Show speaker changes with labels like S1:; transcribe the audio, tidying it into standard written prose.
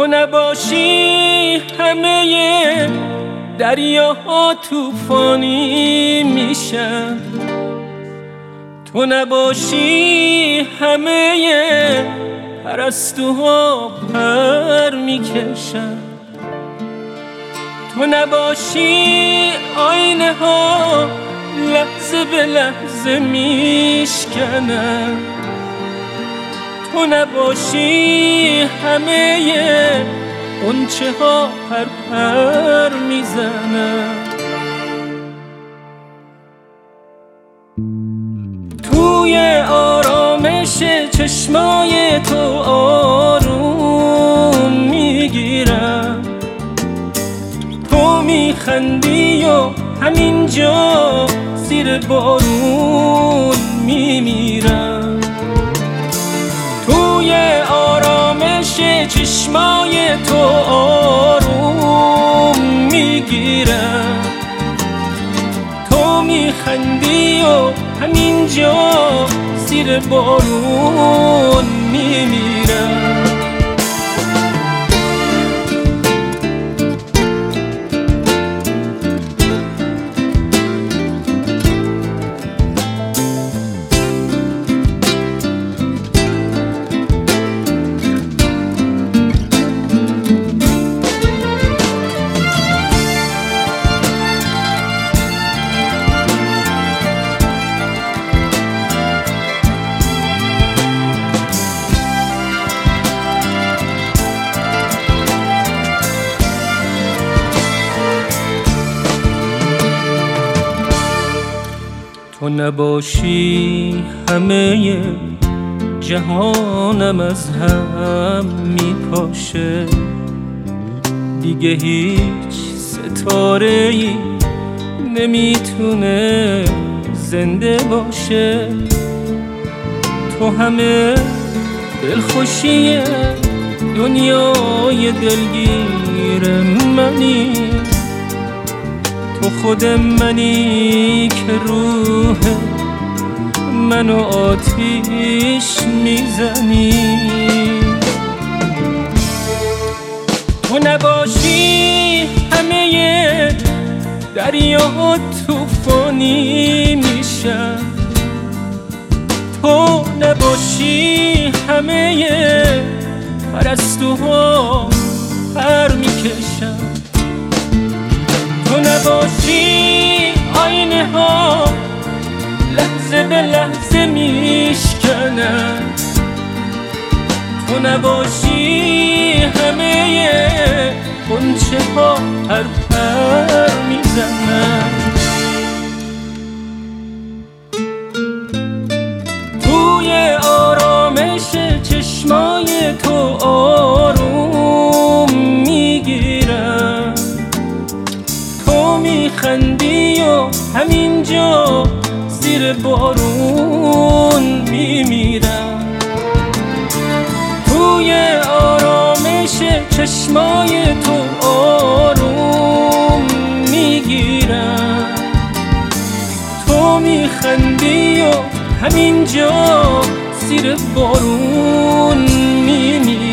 S1: نباشی همه دریاها طوفانی میشن، تو نباشی همه پرستوها پر میکشن، تو نباشی آینه ها لحظه به لحظه میشکنن، تو نباشی همه غنچه ها پر پر میزنن. توی آرامش چشمای تو آروم میگیرم، تو میخندی و همینجا زیر بارون میمیرم. توی آرامش چشمای تو آروم میگیرم، تو میخندی و همینجا زیر بارون میمیرم. تو نباشی همه جهانم از هم میپاشه، دیگه هیچ ستاره‌ای نمیتونه زنده باشه. تو همه دلخوشی دنیای دلگیر منی، تو خود منی که روح منو آتیش میزنی. تو نباشی همه دریاها طوفانی میشن، تو نباشی همه پرستوها پر میکشن، تو نباشی آینه ها لحظه به لحظه میشکنن، تو نباشی همه غنچه ها پر پر میزنن. توی آرامش چشمای تو آروم میگیرم، تو میخندی و همینجا زیر بارون میمیرم. توی آرامش چشمای تو آروم میگیرم، تو میخندی و همینجا زیر بارون میمیرم.